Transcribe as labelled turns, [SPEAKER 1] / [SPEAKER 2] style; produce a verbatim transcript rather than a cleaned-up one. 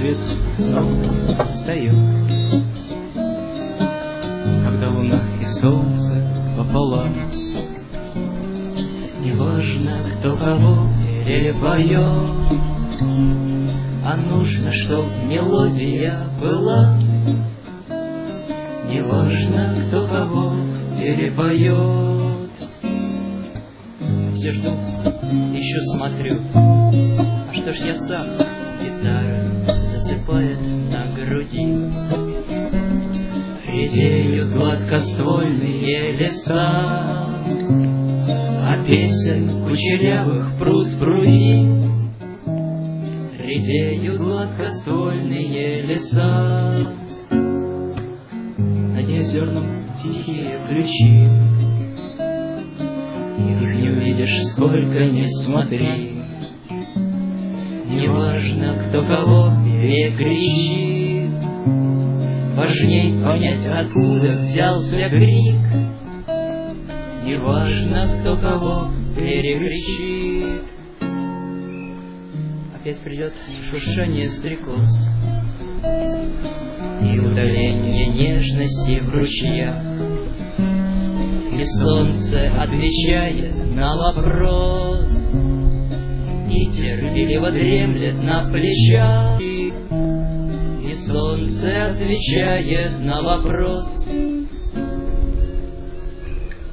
[SPEAKER 1] свет снова встает, когда луна и солнце пополам. Неважно, кто кого перепоет, а нужно, чтоб мелодия была. Неважно, кто кого перепоет. Все жду, еще смотрю, а что ж я сам? Гитара засыпает на груди, редеют гладкоствольные леса, а песен кучерявых пруд пруди. Редеют гладкоствольные леса, над неозерным тихие ключи. Их не увидишь, сколько ни смотри. Неважно, кто кого перекричит, важней понять, откуда взялся крик. Неважно, кто кого перекричит. Опять придет шуршание стрекоз и удаление нежности в ручьях, и солнце отвечает на вопрос, и терпеливо дремлет на плечах, и солнце отвечает на вопрос.